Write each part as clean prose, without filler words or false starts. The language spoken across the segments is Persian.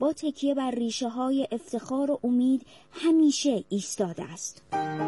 با تکیه بر ریشه های افتخار و امید همیشه ایستاده است.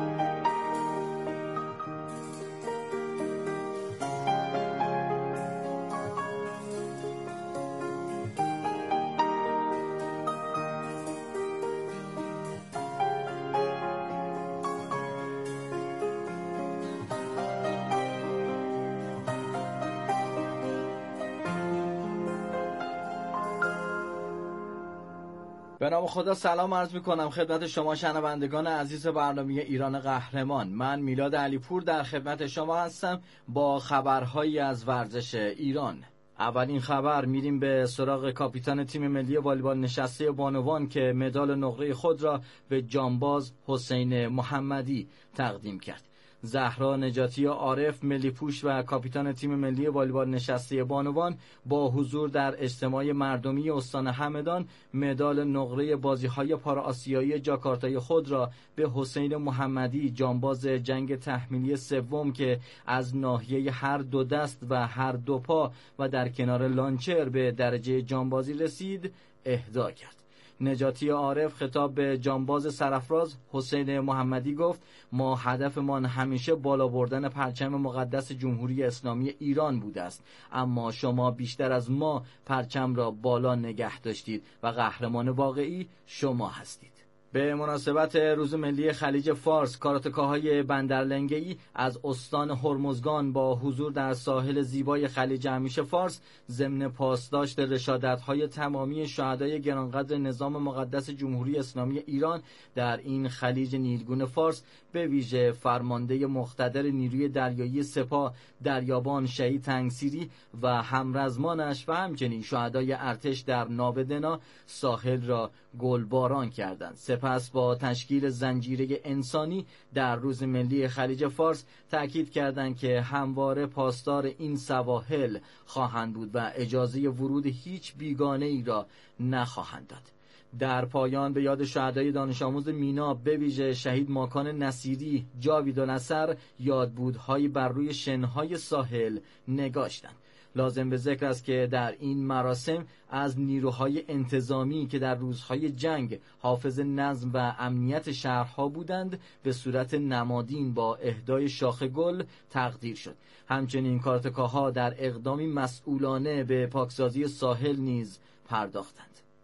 به نام خدا سلام عرض میکنم خدمت شما شنوندگان عزیز برنامه ایران قهرمان. من میلاد علیپور در خدمت شما هستم با خبرهایی از ورزش ایران. اولین خبر، میریم به سراغ کاپیتان تیم ملی والیبال نشسته بانوان که مدال نقره خود را به جانباز حسین محمدی تقدیم کرد. زهرا نجاتی عارف، ملی پوش و کاپیتان تیم ملی والیبال نشسته بانوان، با حضور در اجتماع مردمی استان همدان مدال نقره بازی‌های پارآسیایی جاکارتای خود را به حسین محمدی، جانباز جنگ تحمیلی سوم که از ناحیه هر دو دست و هر دو پا و در کنار لانچر به درجه جانبازی رسید، اهدا کرد. نجاتی عارف خطاب به جانباز سرافراز حسین محمدی گفت: ما هدفمان همیشه بالا بردن پرچم مقدس جمهوری اسلامی ایران بوده است، اما شما بیشتر از ما پرچم را بالا نگه داشتید و قهرمان واقعی شما هستید. به مناسبت روز ملی خلیج فارس، کاراتکاهای بندرلنگه‌ای از استان هرمزگان با حضور در ساحل زیبای خلیج همیشه فارس ضمن پاسداشت رشادت‌های تمامی شهدای گرانقدر نظام مقدس جمهوری اسلامی ایران در این خلیج نیلگون فارس، به ویژه فرمانده مقتدر نیروی دریایی سپاه دریابان شهید تنگسیری و همرزمانش و همچنین شهدای ارتش در ناودنا ساحل را گلباران کردند. سپس با تشکیل زنجیره انسانی در روز ملی خلیج فارس تأکید کردند که همواره پاسدار این سواحل خواهند بود و اجازه ورود هیچ بیگانه‌ای را نخواهند داد. در پایان به یاد شهدای دانش آموز مینا، به ویژه شهید ماکان نصیری، جاوید و نصر، یادبودهایی بر روی شنهای ساحل نگاشتند. لازم به ذکر است که در این مراسم از نیروهای انتظامی که در روزهای جنگ حافظ نظم و امنیت شهرها بودند به صورت نمادین با اهدای شاخ گل تقدیر شد. همچنین کاراتکاها در اقدامی مسئولانه به پاکسازی ساحل نیز پرداختند.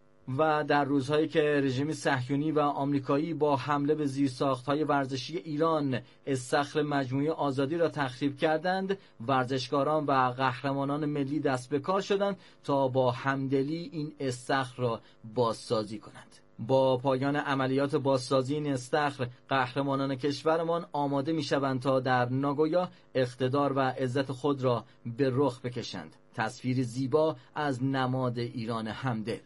و در روزهایی که رژیم صهیونی و آمریکایی با حمله به زیرساخت‌های ورزشی ایران استخر مجموعه آزادی را تخریب کردند، ورزشکاران و قهرمانان ملی دست به کار شدند تا با همدلی این استخر را بازسازی کنند. با پایان عملیات بازسازی این استخر، قهرمانان کشورمان آماده می‌شوند تا در ناگویا اقتدار و عزت خود را به رخ بکشند. تصویر زیبا از نماد ایران همدل.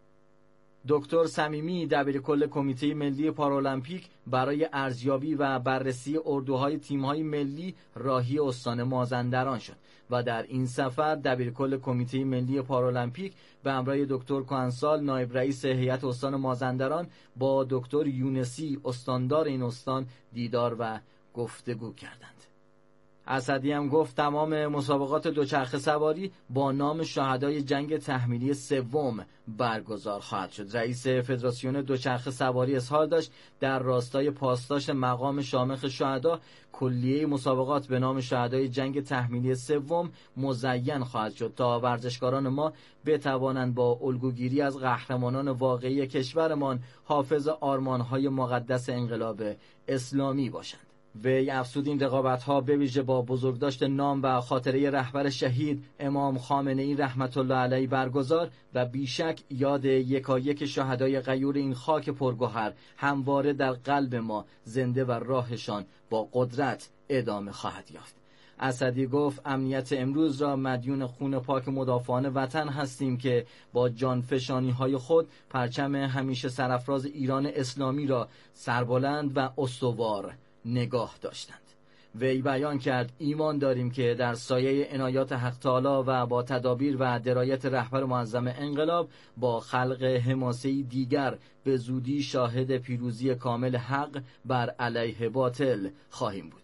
دکتر صمیمی، دبیرکل کمیته ملی پارالمپیک، برای ارزیابی و بررسی اردوهای تیم‌های ملی راهی استان مازندران شد و در این سفر دبیرکل کمیته ملی پارالمپیک به همراه دکتر کهنسال، نایب رئیس هیئت استان مازندران، با دکتر یونسی، استاندار این استان، دیدار و گفتگو کردند. اسدی هم گفت تمام مسابقات دوچرخه سواری با نام شهدای جنگ تحمیلی سوم برگزار خواهد شد. رئیس فدراسیون دوچرخه سواری اظهار داشت در راستای پاسداشت مقام شامخ شهدا، کلیه مسابقات به نام شهدای جنگ تحمیلی سوم مزین خواهد شد تا ورزشکاران ما بتوانند با الگوگیری از قهرمانان واقعی کشورمان حافظ آرمان‌های مقدس انقلاب اسلامی باشند. وی افزود این رقابت‌ها به ویژه با بزرگداشت نام و خاطره رهبر شهید امام خامنه‌ای رحمت الله علیه برگزار و بیشک یاد یکایک شهدای غیور این خاک پرگوهر همواره در قلب ما زنده و راهشان با قدرت ادامه خواهد یافت. اسدی گفت امنیت امروز را مدیون خون پاک مدافعان وطن هستیم که با جانفشانی‌های خود پرچم همیشه سرافراز ایران اسلامی را سربلند و استوار نگاه داشتند. وی بیان کرد ایمان داریم که در سایه عنایات حق تعالی و با تدابیر و درایت رهبر معظم انقلاب با خلق حماسه‌ای دیگر به زودی شاهد پیروزی کامل حق بر علیه باطل خواهیم بود.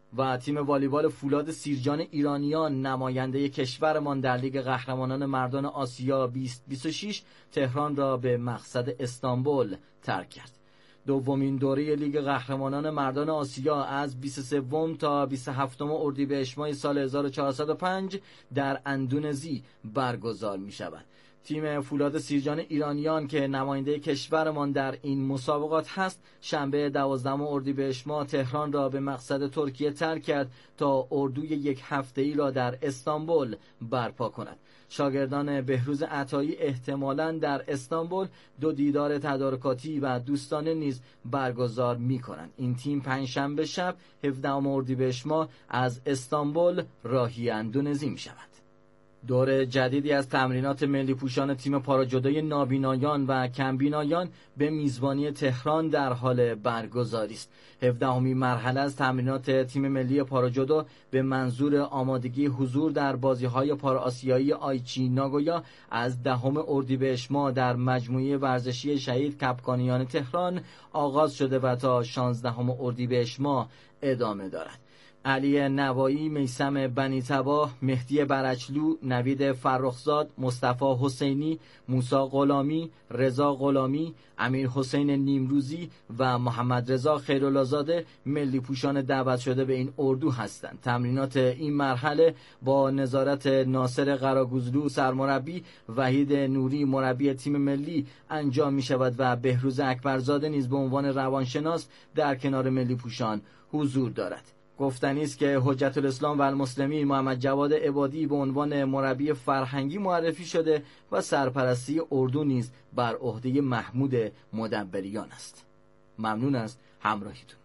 و تیم والیبال فولاد سیرجان ایرانیان نماینده کشورمان در لیگ قهرمانان مردان آسیا 2026 تهران را به مقصد استانبول ترک کرد. دومین دوره لیگ قهرمانان مردان آسیا از 23 تا 27 اردیبهشت ماه سال 1405 در اندونزی برگزار می شود. تیم فولاد سیرجان ایرانیان که نماینده کشورمان در این مسابقات هست، شنبه 12 اردیبهشت ماه تهران را به مقصد ترکیه ترک کرد تا اردوی یک هفته‌ای را در استانبول برپا کند. شاگردان بهروز عطایی احتمالاً در استانبول 2 دیدار تدارکاتی و دوستانه نیز برگزار می‌کنند. این تیم پنجشنبه شب 17 اردیبهشت ماه از استانبول راهی اندونزی می‌شود. دور جدیدی از تمرینات ملی پوشان تیم پاراجودوی نابینایان و کمبینایان به میزبانی تهران در حال برگزاری است. 17مین مرحله از تمرینات تیم ملی پاراجودو به منظور آمادگی حضور در بازی‌های پارآسیایی آیچی ناگویا از 10 اردیبهشت ماه در مجموعه ورزشی شهید کپکانیان تهران آغاز شده و تا 16 اردیبهشت ماه ادامه دارد. علی نوایی، میثم بنی تباه، مهدی برچلو، نوید فرخزاد، مصطفی حسینی، موسی غلامی، رضا غلامی، امیر حسین نیمروزی و محمد رضا خیرالله‌زاده ملی پوشان دعوت شده به این اردو هستند. تمرینات این مرحله با نظارت ناصر قراگوزلو سرمربی، وحید نوری مربی تیم ملی انجام می شود و بهروز اکبرزاده نیز به عنوان روانشناس در کنار ملی پوشان حضور دارد. گفتنی است که حجت الاسلام و المسلمین محمد جواد عبادی به عنوان مربی فرهنگی معرفی شده و سرپرستی اردو نیز بر عهده محمود مدبریان است. ممنون از همراهیتون.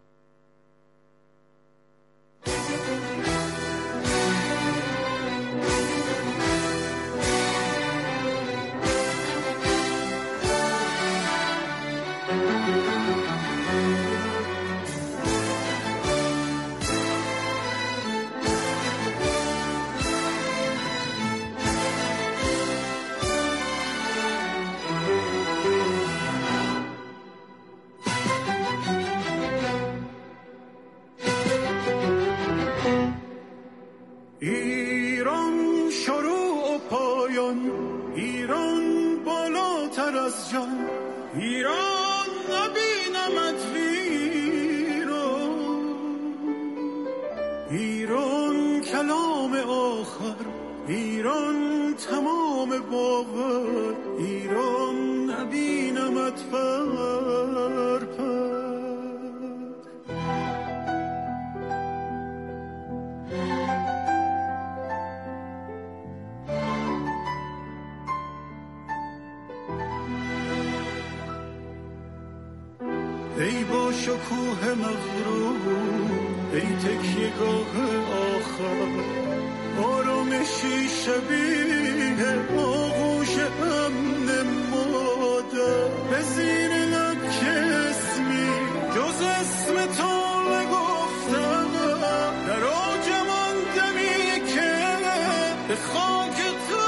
ایران شروع و پایان، ایران بالاتر از جان، ایران نبینمت ویران، ایران کلام آخر، ایران تمام باور، ایران نبینمت پر پر. ای با شکوه مغرور، ای تکیه‌گاه آخر، آرامشی شبیه آغوش امن مادر، به زیر لب که اسمی جز اسم تو نگفتم، در آجم آن دمی که به خاک تو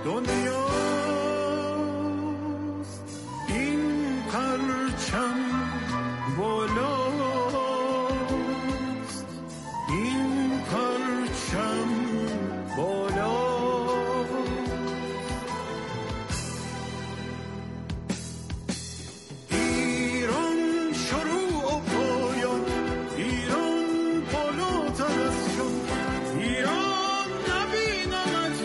دنیاست این پرچم بالاست، این پرچم بالاست. ایران شروع و پایان، ایران بالاتر از جان، ایران نبینمت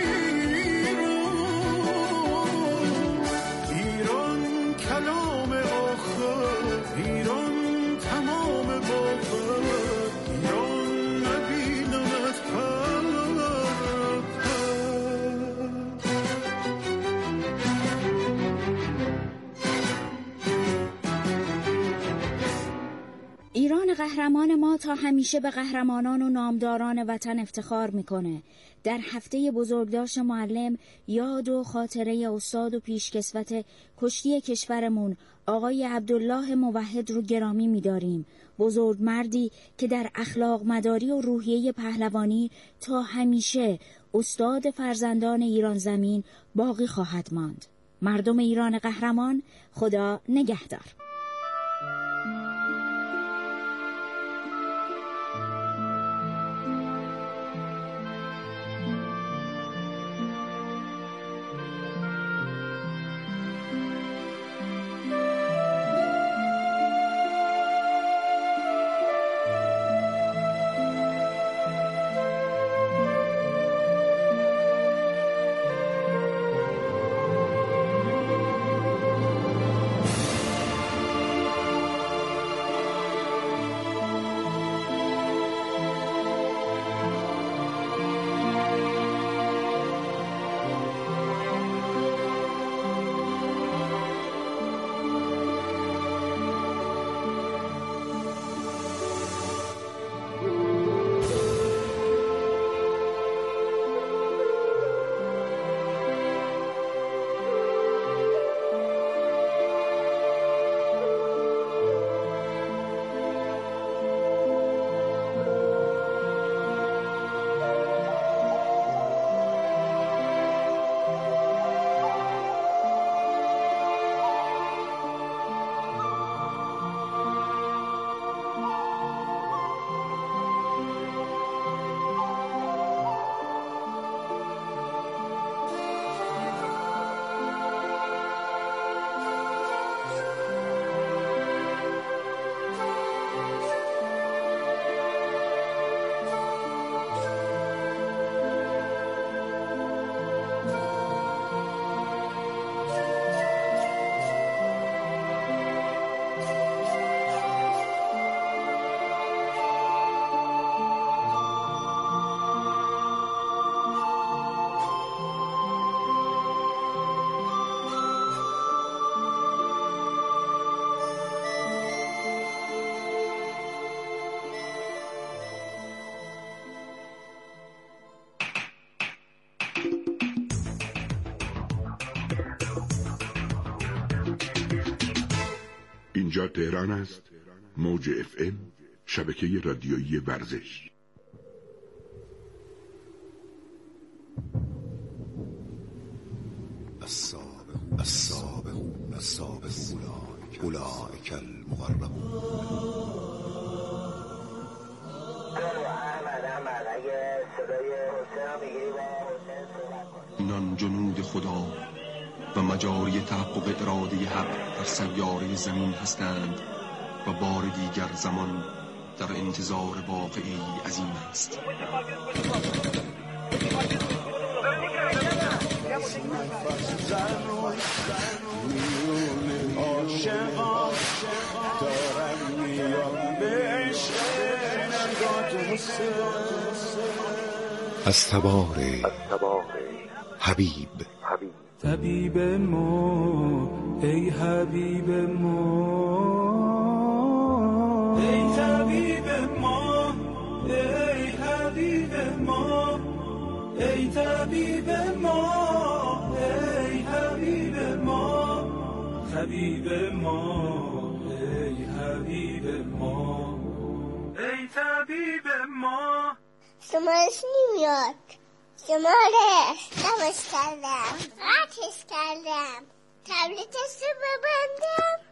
ایران کلام آخر، ایران تمام باور، ایران نبینمت ایران قهرمان ما تا همیشه به قهرمانان و نامداران وطن افتخار میکنه. در هفته بزرگداشت معلم یاد و خاطره استاد و پیشکسوت کشتی کشورمون آقای عبدالله موحد رو گرامی میداریم. بزرگ مردی که در اخلاق مداری و روحیه پهلوانی تا همیشه استاد فرزندان ایران زمین باقی خواهد ماند. مردم ایران قهرمان، خدا نگهدار. اینجا تهران است. موج FM، شبکه رادیویی ورزش. السابقون اولئک المقربون. اینان جنود خدا و مجاری تحقق اراده حق در سیاره زمین هستند و بار دیگر زمان در انتظار واقعی عظیم است. از تبار حبیب. طبیب ما ای حبیب ما، ای طبیب ما ای حبیب ما، ای طبیب ما ای حبیب ما، طبیب ما ای حبیب ما، ای طبیب ما. شما نمیاد شماره نماز کردم، قطعش کردم، تبلیتش رو ببندم.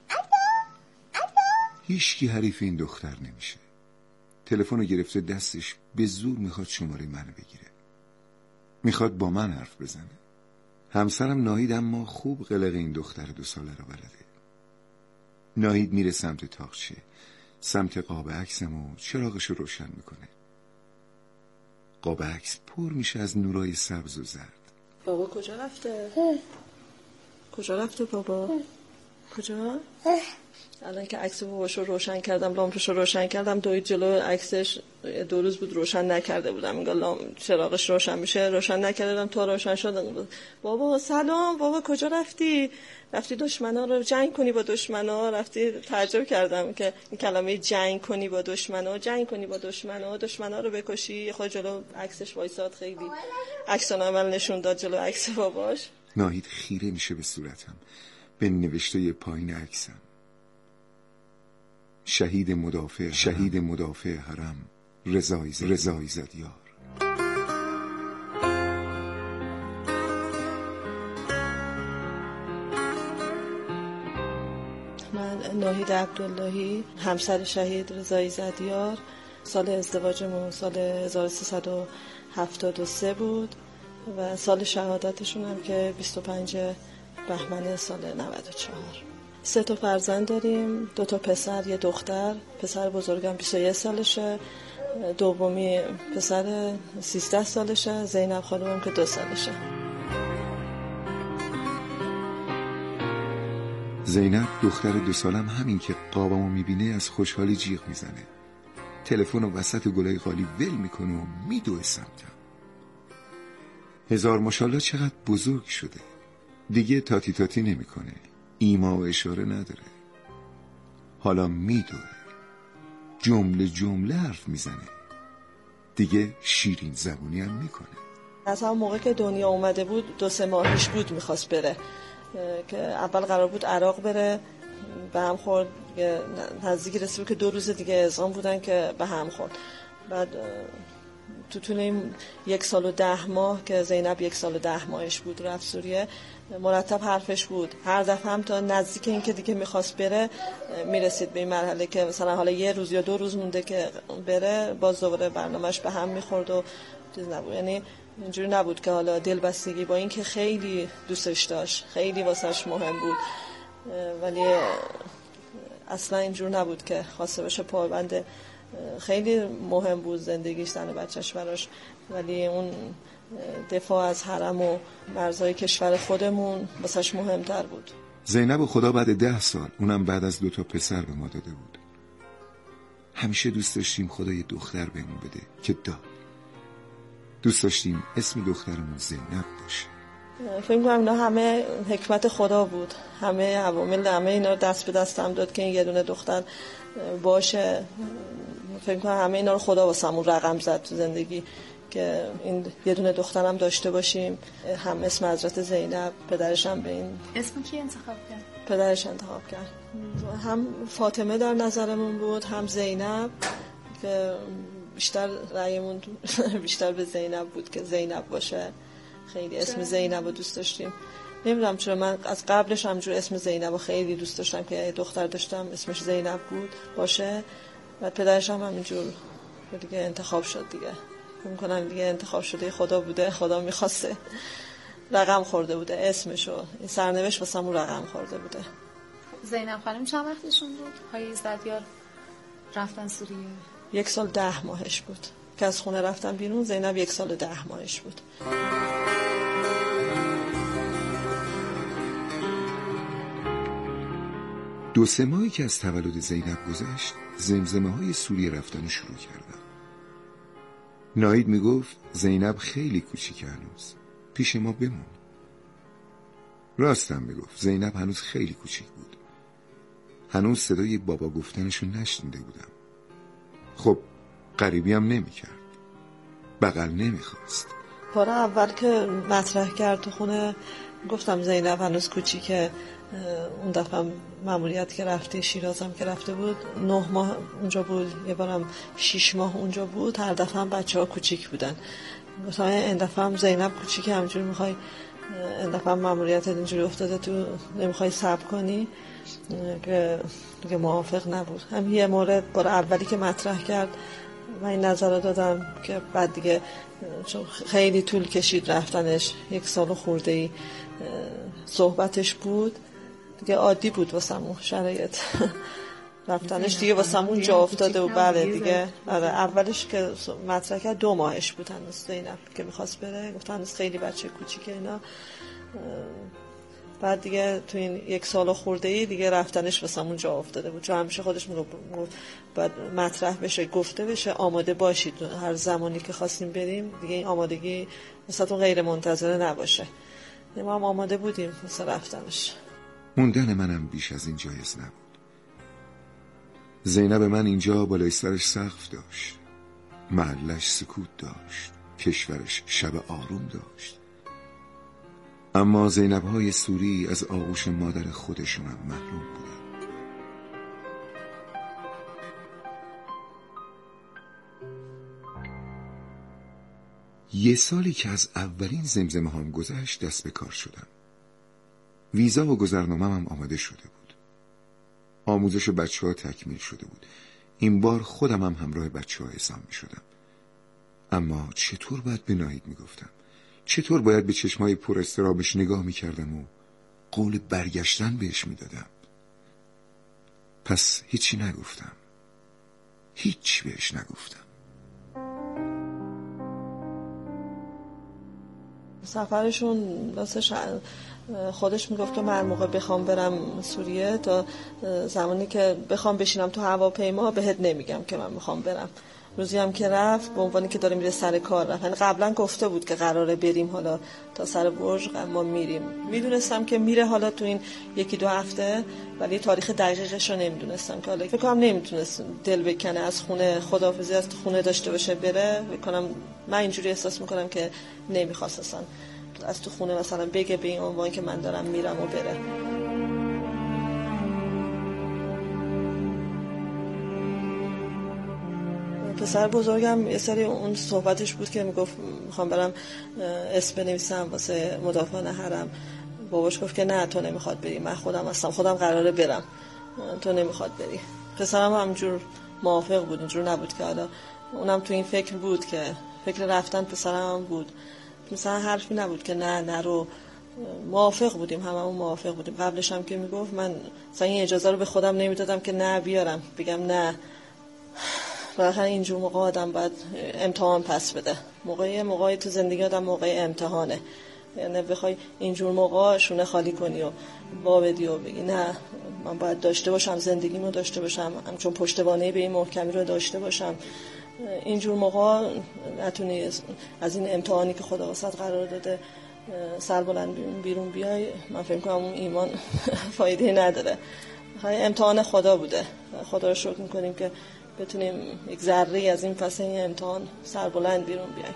هیچکی حریف این دختر نمیشه. تلفن رو گرفته دستش، به زور میخواد شماره منو بگیره، میخواد با من حرف بزنه. همسرم ناهید اما خوب قلق این دختر 2 ساله رو بلده. ناهید میره سمت تاقچه، سمت قاب عکسم و چراغش رو روشن میکنه. قاب عکس پر میشه از نورای سبز و زرد. بابا کجا رفته؟ کجا رفته بابا؟ کجا؟ الان که عکس باباش رو روشن کردم، لامپش رو روشن کردم، دوید جلو عکسش. 2 روز بود روشن نکرده بودم، انگار چراغش روشن میشه روشن نکرده بودم، تا روشن شد. بابا سلام، بابا کجا رفتی؟ رفتی دشمنا رو جنگ کنی با دشمنا؟ رفتی؟ تعجب کردم که این کلمه جنگ کنی با دشمنا، جنگ کنی با دشمنا رو بکشی. خود جلو عکسش وایساد، خیلی عکس العمل نشون داد جلو عکس باباش. ناهید خیره میشه به صورتم، به نوشته پایین عکسم: شهید مدافع حرم رضای زدیار. من ناهید عبداللهی، همسر شهید رضای زدیار. سال ازدواجمون سال 1373 بود و سال شهادتشون هم که 25 بهمن سال 94. 3 تا فرزند داریم، 2 تا پسر، 1 دختر. پسر بزرگم 21 سالشه، دومی پسر 13 سالشه، زینب خانومم که 2 سالشه. زینب دختر 2 سالم همین که قابمو میبینه از خوشحالی جیغ میزنه. تلفن و وسط گلای قالی ول میکنه و میدوه سمتم. هزار ماشاءالله چقدر بزرگ شده، دیگه تاتی نمیکنه، ایما و اشاره نداره. حالا میدوه، جمله حرف میزنه، دیگه شیرین زبونی هم میکنه. از همون موقع که دنیا اومده بود 2-3 ماهش بود میخواست بره، که اول قرار بود عراق بره، به هم خورد، نزدیک رسید که 2 روز دیگه اعزام بودن که به هم خورد. بعد تو طول این 1 سال و 10 ماه که زینب 1 سال و 10 ماهش بود رفت سوریه، مرتب حرفش بود. هر دفعه هم تا نزدیک این که دیگه میخواست بره میرسید به این مرحله که مثلا حالا 1 روز یا 2 روز مونده که بره، باز دوباره برنامهش به هم میخورد و چیز نبود. یعنی اینجوری نبود که حالا دلبستگی، با این که خیلی دوستش داشت، خیلی واسش مهم بود، ولی اصلا اینجور نبود که خواسته بشه پابند. خیلی مهم بود زندگیش، زن و بچهش براش، ولی اون دفاع از حرم و مرزهای کشور خودمون واسش مهمتر بود. زینب و خدا بعد 10 سال، اونم بعد از 2 تا پسر به ما داده بود. همیشه دوست داشتیم خدا یه دختر بهمون بده که داد. دوست داشتیم اسم دخترمون زینب باشه. فکر می‌کنم اینا همه حکمت خدا بود، همه عوامل، همه اینا دست به دستم داد که این یه دونه دختر باشه. فکر می‌کنم همه اینا رو خدا واسمون رقم زد تو زندگی که این یه دونه دخترم داشته باشیم. هم اسم حضرت زینب، پدرش هم به این اسم کی انتخاب کرد؟ پدرش انتخاب کرد. هم فاطمه در نظرمون بود، هم زینب، که بیشتر رأیمون بیشتر به زینب بود که زینب باشه. خیلی اسم زینب رو دوست داشتیم. نمیدونم چرا، من از قبلش همجور اسم زینب رو خیلی دوست داشتم که یه دختر داشتم اسمش زینب بود باشه. و پدرش هم همینجور دیگه انتخاب شد دیگه. فکر کنم دیگه انتخاب شده خدا بوده، خدا میخواسته، رقم خورده بوده اسمشو، این سرنوشت واسمون رقم خورده بوده. زینب خانم چند وقتشون بود؟ های زدیار رفتن سوریه؟ 1 سال 10 ماهش بود که از خونه رفتن بیرون. زینب 1 سال 10 ماهش بود. دو سه ماهی که از تولد زینب گذشت، زمزمه های سوریه رفتن شروع کردم. ناهید میگفت زینب خیلی کوچیکه، هنوز پیش ما بمون. راستم میگفت، زینب هنوز خیلی کوچیک بود. هنوز صدای بابا گفتنشو نشنیده بودم. خب غریبی هم نمیکرد، بغل نمیخواست. بار اول که مطرح کرد تو خونه گفتم زینب هنوز کوچیکه. اون دفعه ماموریت که رفته شیرازم که رفته بود 9 ماه اونجا بود، یه بارم 6 ماه اونجا بود. هر دفعه هم بچه ها کوچیک بودن مثلا این دفعه هم زینب کوچیک همجوری میخوای، این دفعه هم ماموریت اینجوری افتاده تو نمیخوای صبر کنی، که دیگه موافق نبود. هم یه مورد بار اولی که مطرح کرد من این نظر رو دادم که بعد دیگه چون خیلی طول کشید رفتنش، 1 سال خورده‌ای صحبتش بود دیگه، عادی بود واسمون شرایط رفتنش دیگه واسمون جا افتاده و بله دیگه. آره اولش که مطرح کرد 2 ماهش بود هنوز زینب که میخواست بره، گفت هنوز خیلی بچه کوچیکه اینا. بعد دیگه تو این 1 سال خورده‌ای دیگه رفتنش واسمون جا افتاده بود، چون همیشه خودش میگفت بعد مطرح بشه، گفته بشه، آماده باشید هر زمانی که خواستیم بریم دیگه، این آمادگی مثلا غیر منتظره نباشه. ما هم آماده بودیم مثلا رفتنش. موندن منم بیش از این جایز نبود. زینب من اینجا بالای سرش سقف داشت، محلش سکوت داشت، کشورش شب آروم داشت. اما زینب‌های سوری از آغوش مادر خودشون هم محروم بودن. 1 سالی که از اولین زمزمه هم گذشت دست به کار شدم. ویزا و گذرنامه‌م هم آماده شده بود. آموزش بچه‌ها تکمیل شده بود. این بار خودم هم همراه بچه‌ها اعزام می‌شدم. اما چطور باید به ناهید میگفتم؟ چطور باید به چشمای پر اضطرابش نگاه میکردم و قول برگشتن بهش میدادم؟ پس هیچی نگفتم، هیچ بهش نگفتم. سفرشون راستش خودش میگفت که من موقع بخوام برم سوریه تا زمانی که بخوام بشینم تو هواپیما بهت نمیگم که من میخوام برم. روزی هم که رفت به عنوانی که داره میره سر کار رفت، یعنی قبلا گفته بود که قراره بریم حالا تا سر برج ما میریم. میدونستم که میره حالا تو این 1-2 هفته، ولی تاریخ دقیقش رو نمیدونستم که حالا فکر کنم نمیتونست دل بکنه از خونه، خداحافظی از خونه داشته باشه بره. بکنم من اینجوری احساس میکنم که نمیخواست اصلا از تو خونه مثلا بگه به این عنوان که من دارم میرم و بره. پسر بزرگم یه سری اون صحبتش بود که میگفت میخوام برم اسم بنویسم واسه مدافعان حرم. باباش گفت که نه تو نمیخواد بری، من خودم هستم، خودم قراره برم، تو نمیخواد بری. پسرم همجور موافق بود، اینجور نبود که حالا اونم تو این فکر بود که فکر رفتن پسرم هم بود، مثلا حرفی نبود که نه نرو. موافق بودیم، هممون موافق بودیم. قبلش هم که میگفت من مثلا این اجازه رو به خودم نمیدادم که نه بیارم، بگم نه. بالاخره اینجور موقع آدم باید امتحان پس بده. موقعی تو زندگی آدم موقع امتحانه، یعنی بخوای اینجور موقع شونه خالی کنی و بدی و بگی نه من باید داشته باشم، زندگیمو داشته باشم، همچون پشتوانه به این محکمی رو داشته باشم. اینجور موقع نتونی از این امتحانی که خدا واسط قرار داده سر بلند بیرون بیای. من فکر کنم اون ایمان فایده نداره. امتحان خدا بوده، خدا رو شکر میکنیم که بتونیم یک ذره از این پس این امتحان سربلند بیرون بیایم.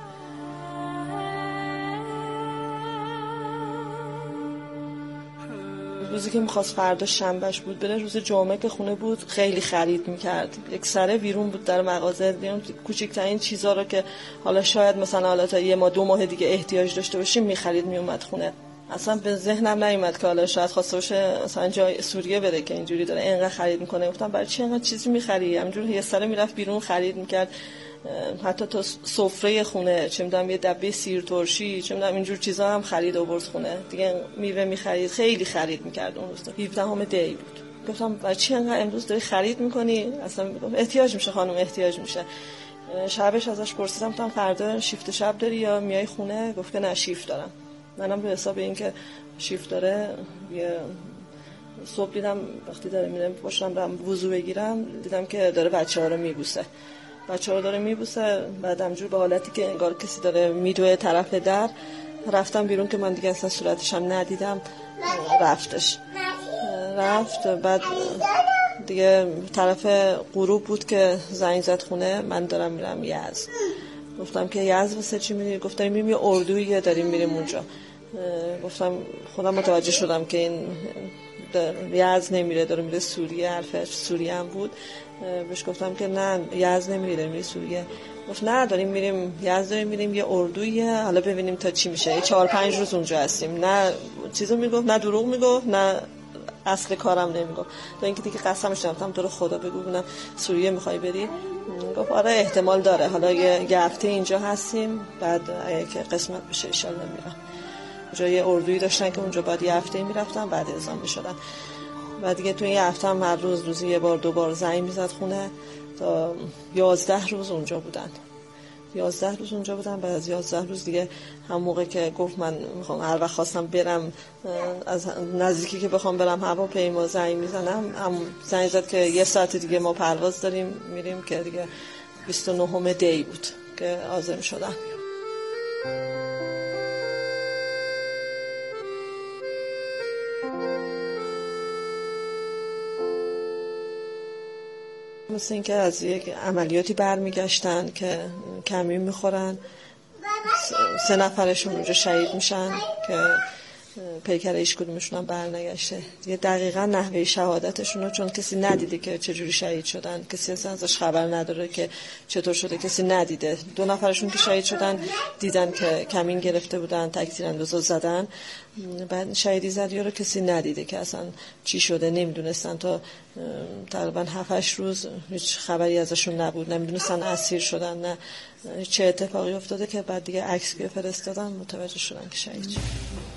روزی که میخواست فردا شنبهش بود بره، روز جمعه که خونه بود خیلی خرید میکرد. یک سره بیرون بود در مغازه، بیرون کوچکترین چیزا رو که حالا شاید مثلا حالا تا 1-2 ماه دیگه احتیاج داشته باشیم میخرید میومد خونه. اصلا به ذهنم نیومد که حالا شاید خواسته باشه مثلا جای سوریه بره که اینجوری داره اینقدر خرید میکنه. گفتم برای چی اینقدر چیزی میخری؟ همینجوری یه سره میرفت بیرون خرید میکرد، حتی تا سفره خونه، چه میدونم یه دبه سیر ترشی، چه میدونم اینجور چیزا هم خرید آورد خونه دیگه. میوه میخرید، خیلی خرید میکرد اون روز. 17 دی بود. گفتم برای چی اینقدر امروز داری خرید میکنی؟ اصلا میگم احتیاج میشه خانم، احتیاج میشه. شبش ازش پرسیدم گفتم فردا شیفت شب داری یا میای خونه؟ گفت که نه شیفت دارم. منم به حساب این که شیفت داره یه صبح دیدم وقتی داره میرم پشتم برم وضو بگیرم، دیدم که داره بچه‌ها رو میبوسه. بچه‌ها داره میبوسه. بعدم جور به حالتی که انگار کسی داره میدوه طرف در. رفتم بیرون که من دیگه اصلا صورتش هم ندیدم. رفت. بعد دیگه طرف غروب بود که زنگ زد خونه، من دارم میرم یزد. گفتم که یزد واسه چی میری؟ گفتم میریم یه اردویی داریم میریم اونجا. گفتم خودم متوجه شدم که این یزد نمیره، داره میره سوریه. حرفش سوریه هم بود. بهش گفتم که نه یزد نمیره، داره میره سوریه. گفت نه داریم میریم یزد، داریم میریم یه اردویه، حالا ببینیم تا چی میشه. 4-5 روز اونجا هستیم. نه چیزو میگفت، نه دروغ میگفت، نه اصل کارم نمیگفت. تا اینکه دیگه قسمش دادم تو رو خدا بگو ببینم سوریه میخوای بری؟ گفت آره احتمال داره، حالا یه هفته اینجا هستیم، بعد اگه که قسمت بشه ان شاء الله میرم. اونجا یه اردویی داشتن که اونجا بعد یه هفته میرفتم، بعد اعزام میشدن. بعد دیگه تو این هفته هم هر روزی یه بار 2 بار زنگ میزد خونه. تا 11 روز اونجا بودن. 11 روز اونجا بودن. بعد از 11 روز دیگه هم موقع که گفت من میخوام هر وقت خواستم برم از نزدیکی که بخوام برم هواپیما زنگ میزنم، هم زنگ زد که 1 ساعت دیگه ما پرواز داریم میریم، که دیگه 29 دی بود که عازم شدن. مثل این که از یک عملیاتی برمیگشتن که کمین میخورن، 3 نفرشون اونجا شهید میشن که پیکر هیچ کدومشون هم برنگشته. دیگه دقیقا نحوه شهادتشون رو چون کسی ندیده که چجوری شهید شدن، کسی اصلا ازش خبر نداره که چطور شده، کسی ندیده. 2 نفرشون که شهید شدن دیدن که کمین گرفته بودن، تک‌تیراندازا زدن، بعد شهیدی زدی رو کسی ندیده که اصلا چی شده، نمیدونستن. تا تقریبا 7-8 روز هیچ خبری ازشون نبود، نمیدونستن اسیر شدن نه چه اتفاقی افتاده، که بعد دیگه عکس که فرستادن متوجه شدن که شهید شدن.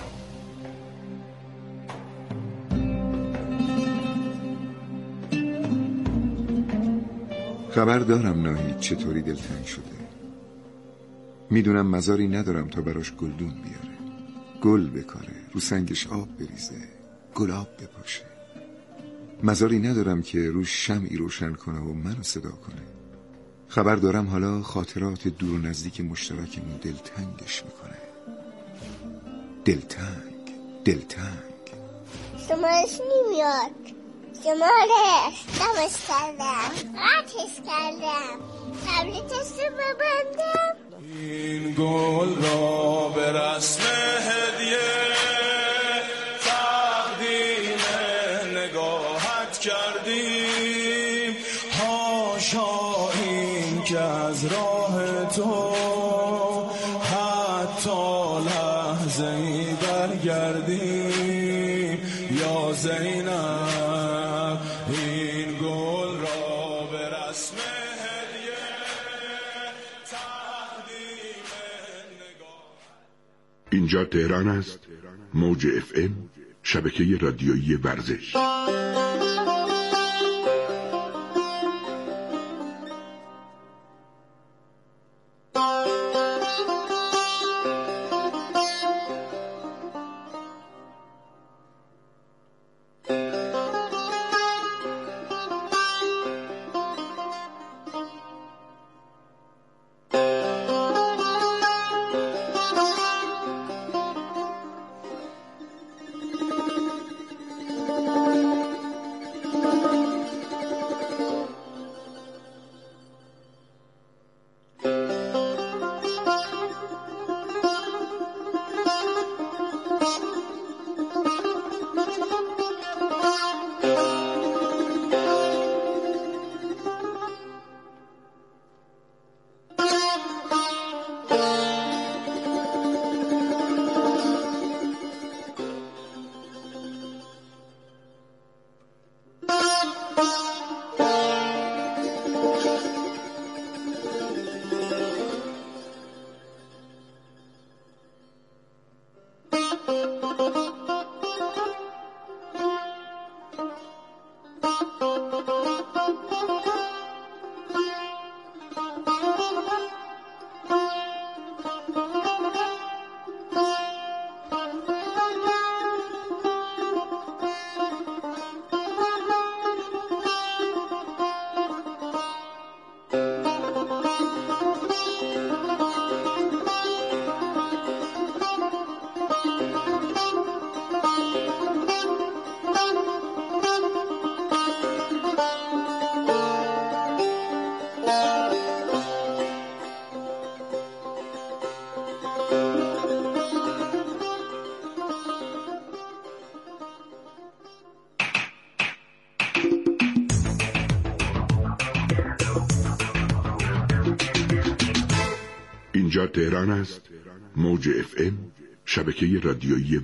خبر دارم ناهید چطوری دلتنگ شده. میدونم مزاری ندارم تا براش گلدون بیاره، گل بکاره، رو سنگش آب بریزه، گلاب بپاشه. مزاری ندارم که روش شمعی روشن کنه و منو صدا کنه. خبر دارم حالا خاطرات دور و نزدیک مشترکمون دلتنگش میکنه. دلتنگ شمارش نمیاد، شمارش دمش کردم، قطعش کردم، تبلیتش رو ببندم. این گل را به رسم هدیه تقدیم نگاهت کردیم، حاشا این که از راه تو حتی لحظه‌ای برگردیم. یا زینب این گل را به رسم هدیه تقدیم نگاه. اینجا تهران است، موج FM، شبکه رادیویی ورزش. اینجا تهران است. موج FM، شبکه رادیویی